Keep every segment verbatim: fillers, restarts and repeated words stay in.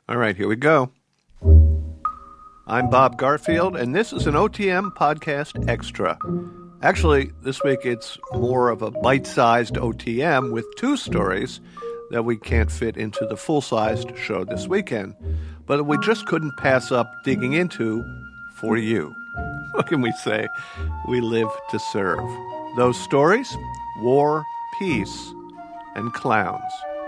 All right, here we go. I'm Bob Garfield, and this is an O T M Podcast Extra. Actually, this week it's more of a bite-sized O T M with two stories that we can't fit into the full-sized show this weekend, but we just couldn't pass up digging into for you. What can we say? We live to serve. Those stories? War, peace, and clowns.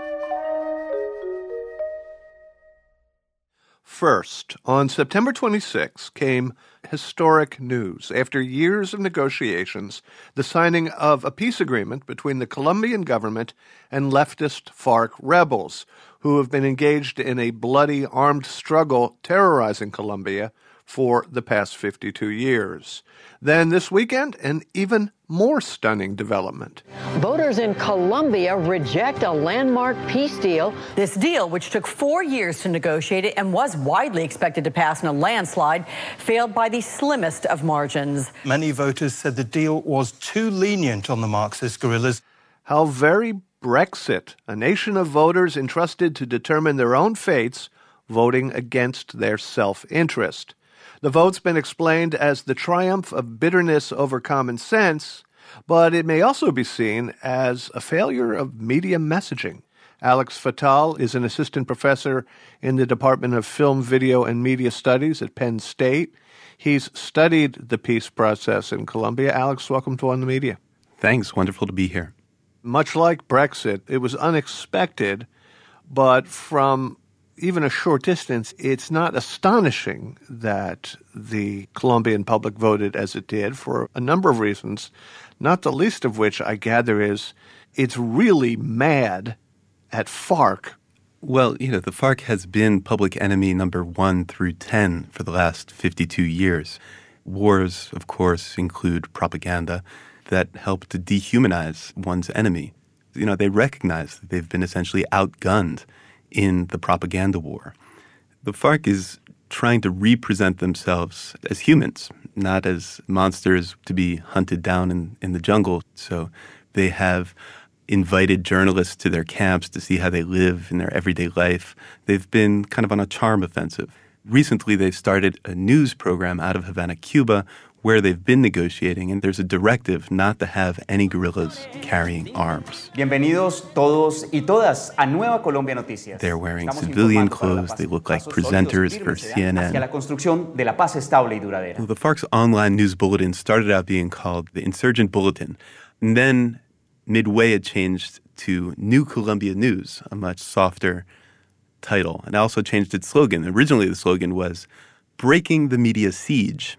First, on September twenty-sixth came historic news. After years of negotiations, the signing of a peace agreement between the Colombian government and leftist FARC rebels, who have been engaged in a bloody armed struggle terrorizing Colombia for the past fifty-two years. Then this weekend, an even more stunning development. Voters in Colombia reject a landmark peace deal. This deal, which took four years to negotiate it and was widely expected to pass in a landslide, failed by the slimmest of margins. Many voters said the deal was too lenient on the Marxist guerrillas. How very Brexit, a nation of voters entrusted to determine their own fates, voting against their self-interest. The vote's been explained as the triumph of bitterness over common sense, but it may also be seen as a failure of media messaging. Alex Fatal is an assistant professor in the Department of Film, Video, and Media Studies at Penn State. He's studied the peace process in Colombia. Alex, welcome to On the Media. Thanks. Wonderful to be here. Much like Brexit, it was unexpected, but from even a short distance, it's not astonishing that the Colombian public voted as it did for a number of reasons, not the least of which I gather is it's really mad at FARC. Well, you know, the FARC has been public enemy number one through ten for the last fifty-two years. Wars, of course, include propaganda that help to dehumanize one's enemy. You know, they recognize that they've been essentially outgunned in the propaganda war. The FARC is trying to represent themselves as humans, not as monsters to be hunted down in, in the jungle. So they have invited journalists to their camps to see how they live in their everyday life. They've been kind of on a charm offensive. Recently, they've started a news program out of Havana, Cuba, where they've been negotiating, and there's a directive not to have any guerrillas carrying arms. Bienvenidos todos y todas a Nueva Colombia Noticias. They're wearing civilian clothes. They look like presenters for C N N. Hacia la construcción de la paz estable y duradera. Well, the FARC's online news bulletin started out being called the Insurgent Bulletin, and then midway it changed to New Colombia News, a much softer title, and also changed its slogan. Originally, the slogan was Breaking the Media Siege.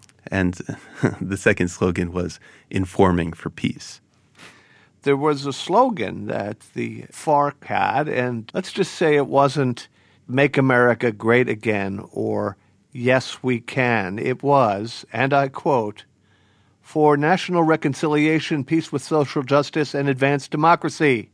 And the second slogan was Informing for Peace. There was a slogan that the FARC had, and let's just say it wasn't Make America Great Again or Yes, We Can. It was, and I quote, for national reconciliation, peace with social justice, and advanced democracy,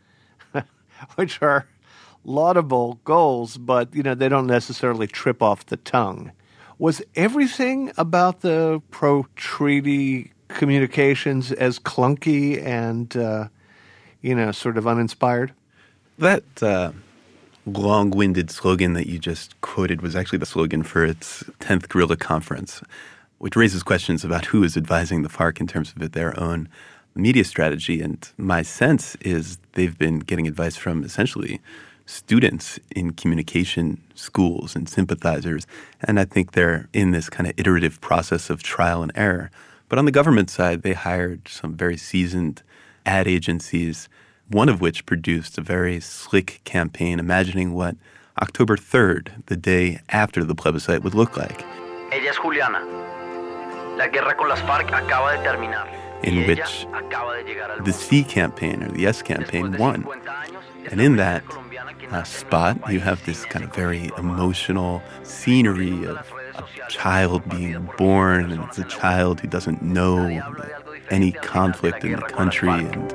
which are laudable goals, but, you know, they don't necessarily trip off the tongue. Was everything about the pro-treaty communications as clunky and, uh, you know, sort of uninspired? That uh, long-winded slogan that you just quoted was actually the slogan for its tenth Guerrilla Conference, which raises questions about who is advising the FARC in terms of their own media strategy. And my sense is they've been getting advice from essentially students in communication schools and sympathizers. And I think they're in this kind of iterative process of trial and error. But on the government side, they hired some very seasoned ad agencies, one of which produced a very slick campaign imagining what October third, the day after the plebiscite, would look like. Ella es Juliana. La guerra con las FARC acaba de terminar. In which the C campaign, or the S campaign, won. And in that uh, spot, you have this kind of very emotional scenery of a child being born, and it's a child who doesn't know any conflict in the country. And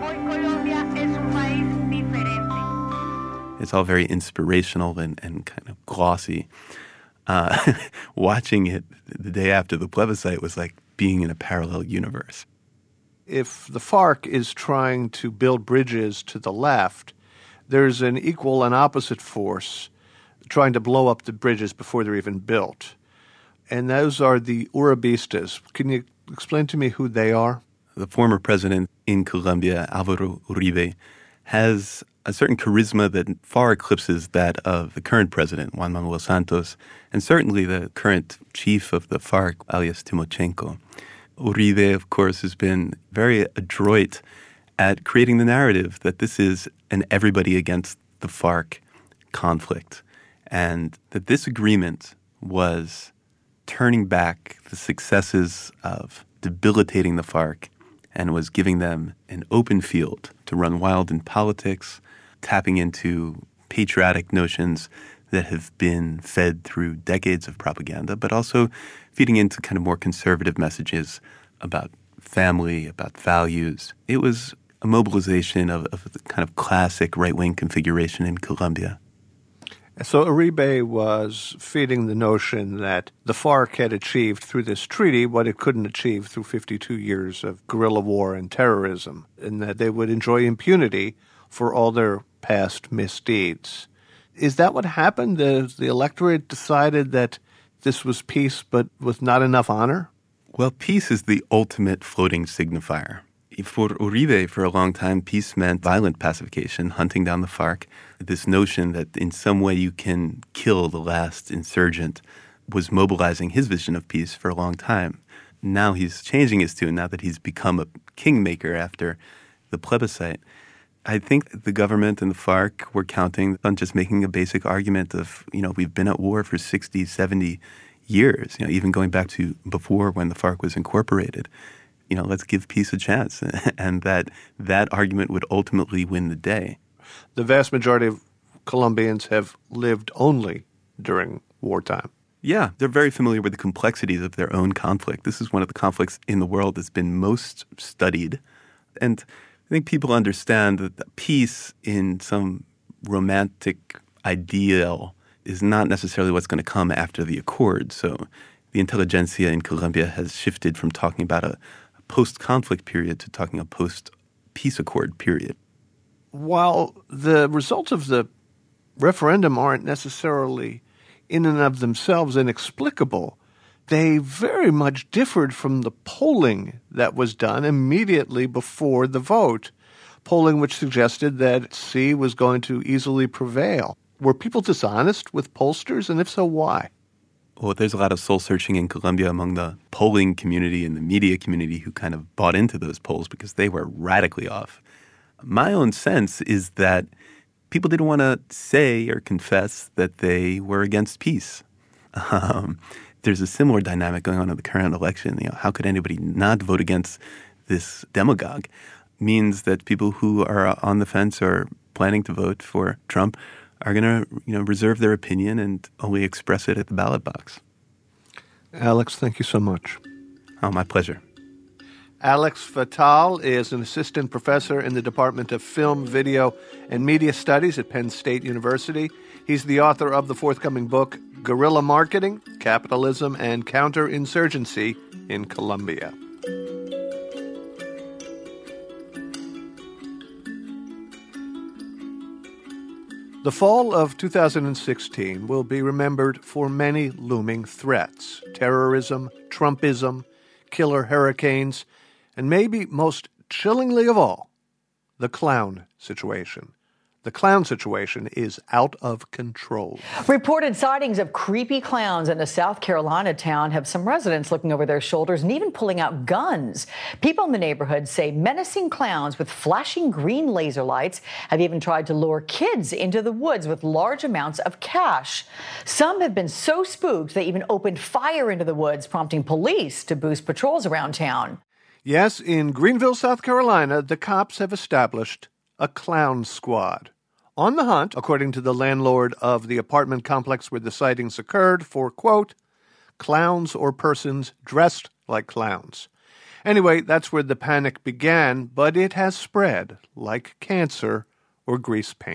it's all very inspirational and, and kind of glossy. Uh, watching it the day after the plebiscite was like being in a parallel universe. If the FARC is trying to build bridges to the left, there's an equal and opposite force trying to blow up the bridges before they're even built. And those are the Uribistas. Can you explain to me who they are? The former president in Colombia, Álvaro Uribe, has a certain charisma that far eclipses that of the current president, Juan Manuel Santos, and certainly the current chief of the FARC, alias Timochenko. Uribe, of course, has been very adroit at creating the narrative that this is an everybody against the FARC conflict, and that this agreement was turning back the successes of debilitating the FARC and was giving them an open field to run wild in politics, tapping into patriotic notions that have been fed through decades of propaganda, but also feeding into kind of more conservative messages about family, about values. It was a mobilization of, of the kind of classic right-wing configuration in Colombia. So Uribe was feeding the notion that the FARC had achieved through this treaty what it couldn't achieve through fifty-two years of guerrilla war and terrorism, and that they would enjoy impunity for all their past misdeeds. Is that what happened? The, the electorate decided that this was peace but with not enough honor? Well, peace is the ultimate floating signifier. For Uribe, for a long time, peace meant violent pacification, hunting down the FARC. This notion that in some way you can kill the last insurgent was mobilizing his vision of peace for a long time. Now he's changing his tune, now that he's become a kingmaker after the plebiscite. I think the government and the FARC were counting on just making a basic argument of, you know, we've been at war for sixty, seventy years, you know, even going back to before when the FARC was incorporated. You know, let's give peace a chance, and that that argument would ultimately win the day. The vast majority of Colombians have lived only during wartime. Yeah, they're very familiar with the complexities of their own conflict. This is one of the conflicts in the world that's been most studied. And I think people understand that peace in some romantic ideal is not necessarily what's going to come after the accord. So the intelligentsia in Colombia has shifted from talking about a post-conflict period to talking a post-peace accord period. While the results of the referendum aren't necessarily in and of themselves inexplicable, they very much differed from the polling that was done immediately before the vote, polling which suggested that C was going to easily prevail. Were people dishonest with pollsters, and if so, why? Well, there's a lot of soul-searching in Colombia among the polling community and the media community who kind of bought into those polls because they were radically off. My own sense is that people didn't want to say or confess that they were against peace. Um, there's a similar dynamic going on in the current election. You know, how could anybody not vote against this demagogue? Means that people who are on the fence or planning to vote for Trump are going to, you know, reserve their opinion and only express it at the ballot box. Alex, thank you so much. Oh, my pleasure. Alex Fatal is an assistant professor in the Department of Film, Video, and Media Studies at Penn State University. He's the author of the forthcoming book, Guerrilla Marketing, Capitalism and Counterinsurgency in Colombia. The fall of two thousand sixteen will be remembered for many looming threats: terrorism, Trumpism, killer hurricanes, and maybe most chillingly of all, the clown situation. The clown situation is out of control. Reported sightings of creepy clowns in a South Carolina town have some residents looking over their shoulders and even pulling out guns. People in the neighborhood say menacing clowns with flashing green laser lights have even tried to lure kids into the woods with large amounts of cash. Some have been so spooked they even opened fire into the woods, prompting police to boost patrols around town. Yes, in Greenville, South Carolina, the cops have established a clown squad. On the hunt, according to the landlord of the apartment complex where the sightings occurred, for, quote, clowns or persons dressed like clowns. Anyway, that's where the panic began, but it has spread like cancer or grease paint.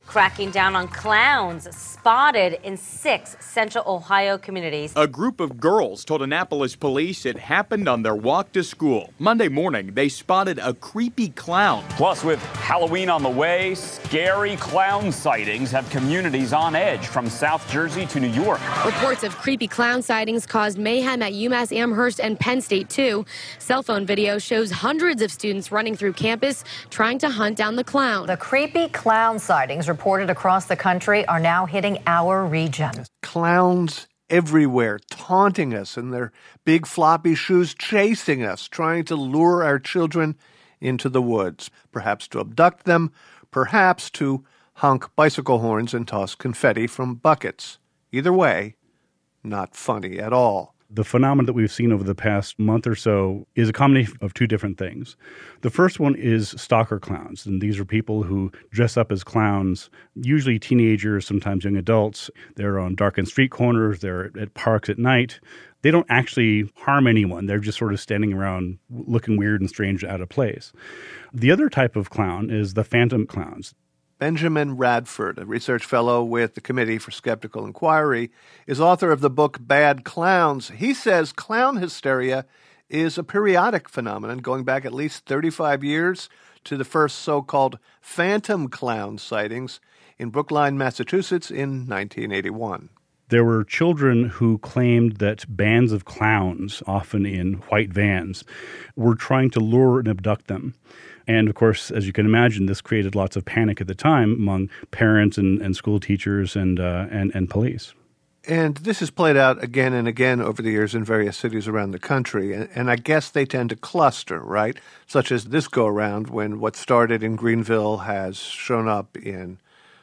Cracking down on clowns spotted in six Central Ohio communities. A group of girls told Annapolis police it happened on their walk to school. Monday morning, they spotted a creepy clown. Plus, with Halloween on the way, scary clown sightings have communities on edge from South Jersey to New York. Reports of creepy clown sightings caused mayhem at UMass Amherst and Penn State, too. Cell phone video shows hundreds of students running through campus trying to hunt down the clown. The creepy clown sightings reported across the country are now hitting our region. Clowns everywhere, taunting us in their big floppy shoes, chasing us, trying to lure our children into the woods, perhaps to abduct them, perhaps to honk bicycle horns and toss confetti from buckets. Either way, not funny at all. The phenomenon that we've seen over the past month or so is a combination of two different things. The first one is stalker clowns, and these are people who dress up as clowns, usually teenagers, sometimes young adults. They're on darkened street corners, they're at parks at night. They don't actually harm anyone. They're just sort of standing around looking weird and strange, out of place. The other type of clown is the phantom clowns. Benjamin Radford, a research fellow with the Committee for Skeptical Inquiry, is author of the book Bad Clowns. He says clown hysteria is a periodic phenomenon going back at least thirty-five years to the first so-called phantom clown sightings in Brookline, Massachusetts in nineteen eighty-one. There were children who claimed that bands of clowns, often in white vans, were trying to lure and abduct them. And, of course, as you can imagine, this created lots of panic at the time among parents and, and school teachers and, uh, and, and police. And this has played out again and again over the years in various cities around the country. And, and I guess they tend to cluster, right? Such as this go-around when what started in Greenville has shown up in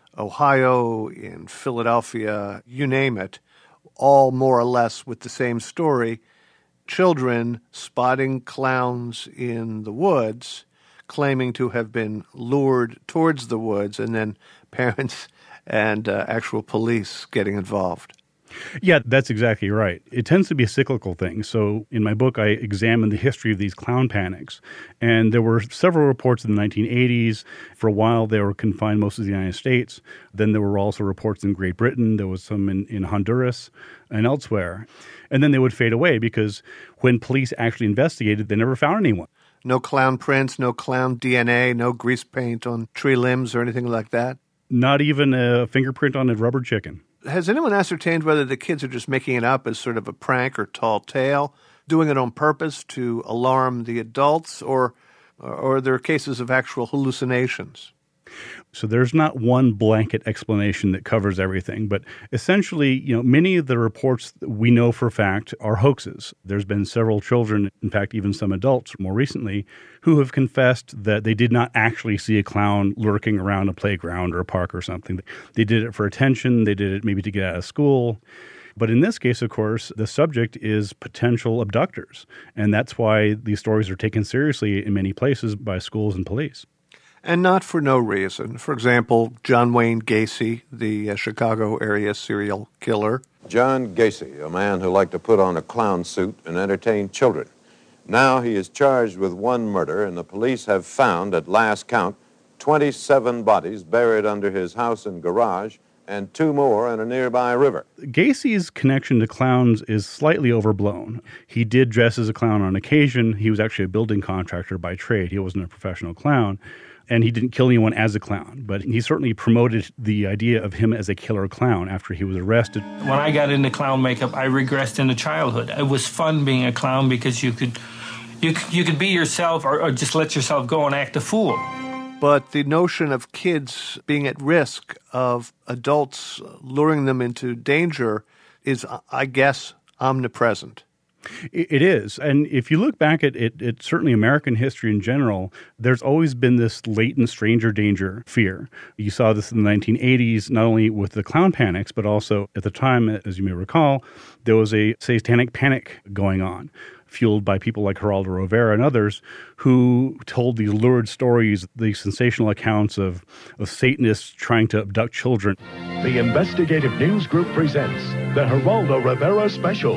Ohio, in Philadelphia, you name it, all more or less with the same story. Children spotting clowns in the woods, claiming to have been lured towards the woods, and then parents and uh, actual police getting involved. Yeah, that's exactly right. It tends to be a cyclical thing. So in my book, I examined the history of these clown panics. And there were several reports in the nineteen eighties. For a while, they were confined most of the United States. Then there were also reports in Great Britain. There was some in, in Honduras and elsewhere. And then they would fade away because when police actually investigated, they never found anyone. No clown prints, no clown D N A, no grease paint on tree limbs or anything like that? Not even a fingerprint on a rubber chicken. Has anyone ascertained whether the kids are just making it up as sort of a prank or tall tale, doing it on purpose to alarm the adults, or, or are there cases of actual hallucinations? So there's not one blanket explanation that covers everything, but essentially, you know, many of the reports that we know for a fact are hoaxes. There's been several children, in fact, even some adults more recently, who have confessed that they did not actually see a clown lurking around a playground or a park or something. They did it for attention. They did it maybe to get out of school. But in this case, of course, the subject is potential abductors. And that's why these stories are taken seriously in many places by schools and police. And not for no reason. For example, John Wayne Gacy, the uh, Chicago area serial killer. John Gacy, a man who liked to put on a clown suit and entertain children. Now he is charged with one murder, and the police have found, at last count, twenty-seven bodies buried under his house and garage, and two more in a nearby river. Gacy's connection to clowns is slightly overblown. He did dress as a clown on occasion. He was actually a building contractor by trade. He wasn't a professional clown. And he didn't kill anyone as a clown, but he certainly promoted the idea of him as a killer clown after he was arrested. When I got into clown makeup, I regressed into childhood. It was fun being a clown because you could you, you could be yourself or, or just let yourself go and act a fool. But the notion of kids being at risk of adults luring them into danger is, I guess, omnipresent. It is. And if you look back at it, it, certainly American history in general, there's always been this latent stranger danger fear. You saw this in the nineteen eighties, not only with the clown panics, but also at the time, as you may recall, there was a satanic panic going on, fueled by people like Geraldo Rivera and others who told these lurid stories, these sensational accounts of, of Satanists trying to abduct children. The Investigative News Group presents the Geraldo Rivera Special.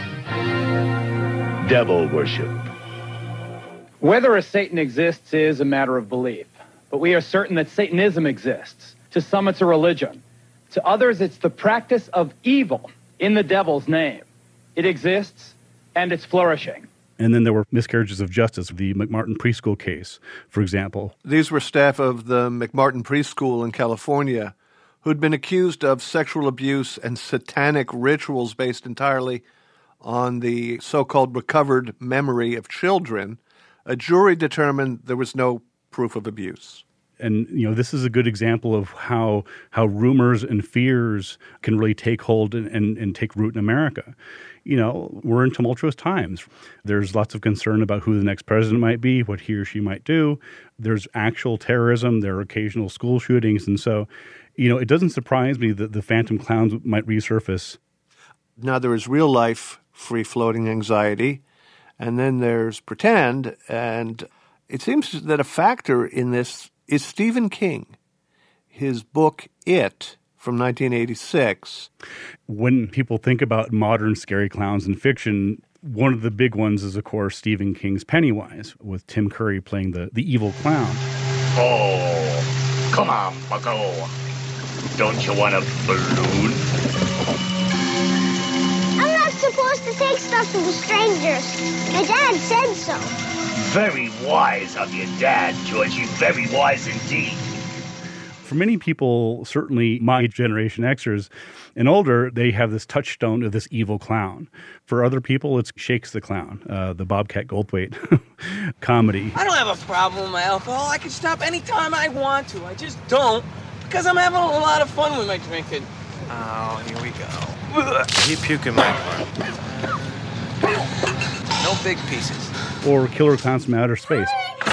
Devil worship. Whether a Satan exists is a matter of belief, but we are certain that Satanism exists. To some, it's a religion. To others, it's the practice of evil in the devil's name. It exists, and it's flourishing. And then there were miscarriages of justice, the McMartin preschool case, for example. These were staff of the McMartin preschool in California who'd been accused of sexual abuse and satanic rituals based entirely on the so-called recovered memory of children. A jury determined there was no proof of abuse. And, you know, this is a good example of how how rumors and fears can really take hold and, and, and take root in America. You know, we're in tumultuous times. There's lots of concern about who the next president might be, what he or she might do. There's actual terrorism. There are occasional school shootings. And so, you know, it doesn't surprise me that the phantom clowns might resurface. Now, there is real-life free-floating anxiety, and then there's pretend. And it seems that a factor in this is Stephen King. His book, It, from nineteen eighty-six. When people think about modern scary clowns in fiction, one of the big ones is, of course, Stephen King's Pennywise, with Tim Curry playing the, the evil clown. Oh, come on, bucko. Don't you want a balloon? I'm not supposed to take stuff from strangers. My dad said so. Very wise of your dad, Georgie. Very wise indeed. For many people, certainly my generation Xers and older, they have this touchstone of this evil clown. For other people, it's Shakes the Clown, uh, the Bobcat Goldthwait comedy. I don't have a problem with my alcohol. I can stop anytime I want to. I just don't because I'm having a lot of fun with my drinking. Oh, here we go. He puked in my car. No big pieces. Or Killer Clowns from Outer Space.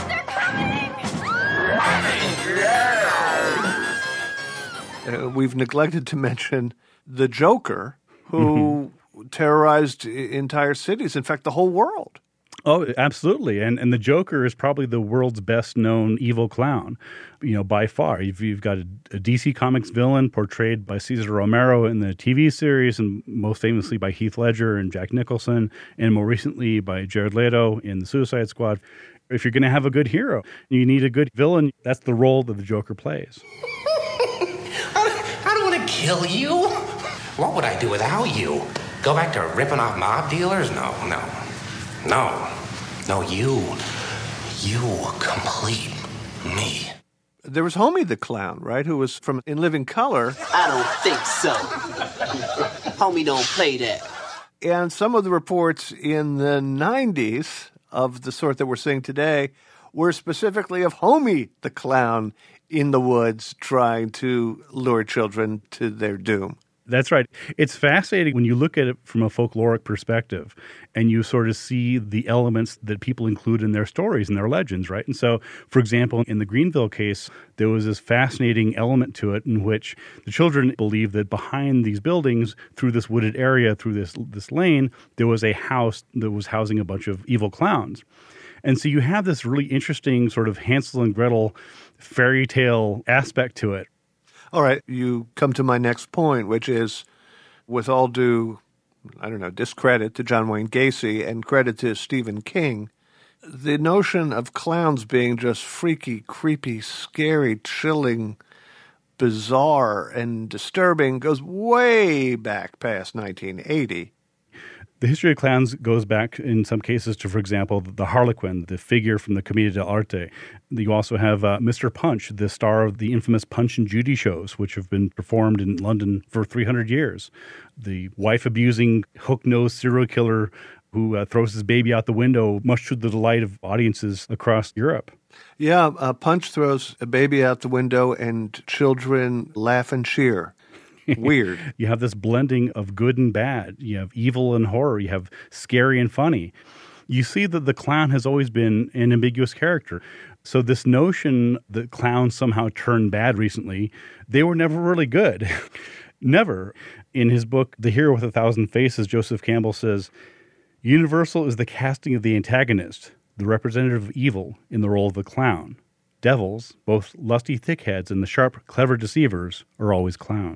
Uh, we've neglected to mention the Joker, who terrorized I- entire cities, in fact, the whole world. Oh, absolutely. And and the Joker is probably the world's best known evil clown, you know, by far. You've, you've got a, a D C Comics villain portrayed by Cesar Romero in the T V series, and most famously by Heath Ledger and Jack Nicholson, and more recently by Jared Leto in The Suicide Squad. If you're going to have a good hero, you need a good villain. That's the role that the Joker plays. I don't want to kill you. What would I do without you? Go back to ripping off mob dealers? No, no, no, no, you, you complete me. There was Homie the Clown, right, who was from In Living Color. I don't think so. Homie don't play that. And some of the reports in the nineties of the sort that we're seeing today were specifically of Homie the Clown in the woods trying to lure children to their doom. That's right. It's fascinating when you look at it from a folkloric perspective and you sort of see the elements that people include in their stories and their legends, right? And so, for example, in the Greenville case, there was this fascinating element to it in which the children believed that behind these buildings, through this wooded area, through this this lane, there was a house that was housing a bunch of evil clowns. And so you have this really interesting sort of Hansel and Gretel fairy tale aspect to it. All right, you come to my next point, which is, with all due, I don't know, discredit to John Wayne Gacy and credit to Stephen King, the notion of clowns being just freaky, creepy, scary, chilling, bizarre, and disturbing goes way back past nineteen eighty. The history of clowns goes back in some cases to, for example, the Harlequin, the figure from the Commedia dell'arte. You also have uh, Mister Punch, the star of the infamous Punch and Judy shows, which have been performed in London for three hundred years. The wife-abusing, hook-nosed serial killer who uh, throws his baby out the window, much to the delight of audiences across Europe. Yeah, uh, Punch throws a baby out the window and children laugh and cheer. Weird. You have this blending of good and bad. You have evil and horror. You have scary and funny. You see that the clown has always been an ambiguous character. So this notion that clowns somehow turned bad recently, they were never really good. Never. In his book, The Hero with a Thousand Faces, Joseph Campbell says, Universal is the casting of the antagonist, the representative of evil in the role of the clown. Devils, both lusty thickheads and the sharp, clever deceivers, are always clowns.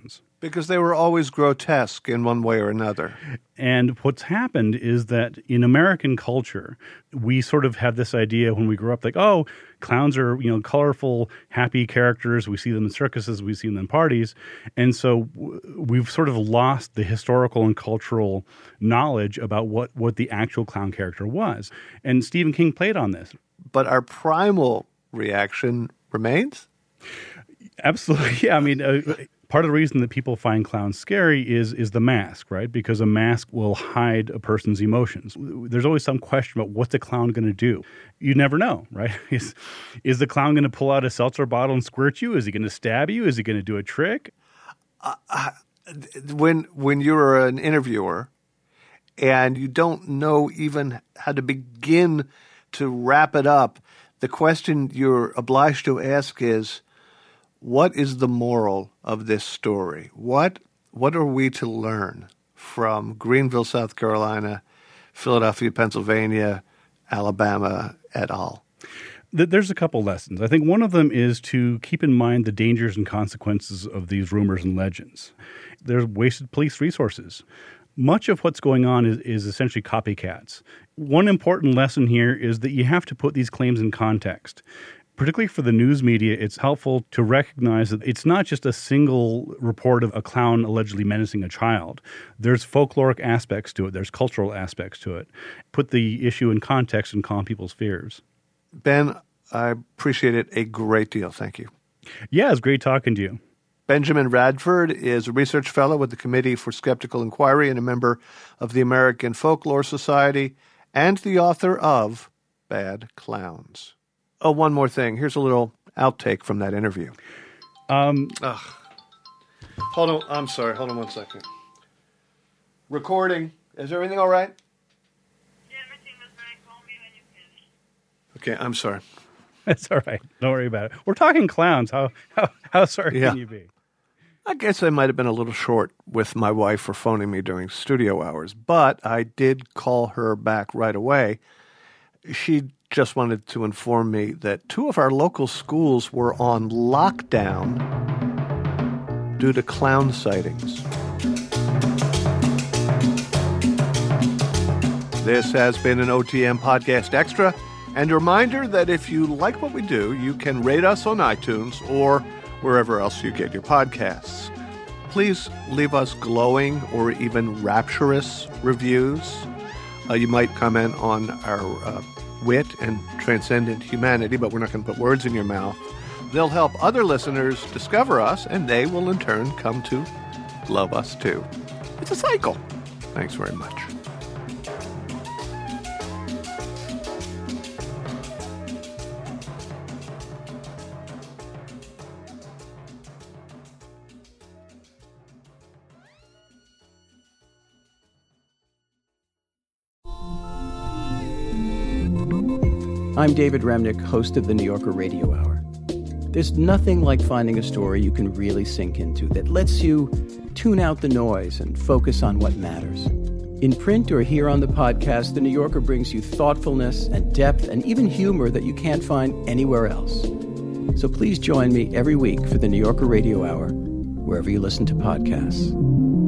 Because they were always grotesque in one way or another. And what's happened is that in American culture, we sort of have this idea when we grew up, like, oh, clowns are, you know, colorful, happy characters. We see them in circuses, we see them in parties. And so w- we've sort of lost the historical and cultural knowledge about what, what the actual clown character was. And Stephen King played on this. But our primal reaction remains? Absolutely. Yeah, I mean... Uh, Part of the reason that people find clowns scary is is the mask, right? Because a mask will hide a person's emotions. There's always some question about what's the clown going to do. You never know, right? Is, is the clown going to pull out a seltzer bottle and squirt you? Is he going to stab you? Is he going to do a trick? Uh, uh, when when you're an interviewer and you don't know even how to begin to wrap it up, the question you're obliged to ask is, what is the moral of this story? What what are we to learn from Greenville, South Carolina, Philadelphia, Pennsylvania, Alabama, et al.? There's a couple lessons. I think one of them is to keep in mind the dangers and consequences of these rumors and legends. There's wasted police resources. Much of what's going on is, is essentially copycats. One important lesson here is that you have to put these claims in context. Particularly for the news media, it's helpful to recognize that it's not just a single report of a clown allegedly menacing a child. There's folkloric aspects to it. There's cultural aspects to it. Put the issue in context and calm people's fears. Ben, I appreciate it a great deal. Thank you. Yeah, it's great talking to you. Benjamin Radford is a research fellow with the Committee for Skeptical Inquiry and a member of the American Folklore Society and the author of Bad Clowns. Oh, one more thing. Here's a little outtake from that interview. Um, Ugh. Hold on. I'm sorry. Hold on one second. Recording. Is everything all right? Yeah, everything was right. Call me when you finish. Okay, I'm sorry. That's all right. Don't worry about it. We're talking clowns. How how, how sorry Yeah. can you be? I guess I might have been a little short with my wife for phoning me during studio hours, but I did call her back right away. She just wanted to inform me that two of our local schools were on lockdown due to clown sightings. This has been an O T M Podcast Extra, and a reminder that if you like what we do, you can rate us on iTunes or wherever else you get your podcasts. Please leave us glowing or even rapturous reviews. Uh, you might comment on our uh, wit and transcendent humanity, but we're not going to put words in your mouth. They'll help other listeners discover us, and they will in turn come to love us too. It's a cycle. Thanks very much. I'm David Remnick, host of the New Yorker Radio Hour. There's nothing like finding a story you can really sink into that lets you tune out the noise and focus on what matters. In print or here on the podcast, the New Yorker brings you thoughtfulness and depth and even humor that you can't find anywhere else. So please join me every week for the New Yorker Radio Hour, wherever you listen to podcasts.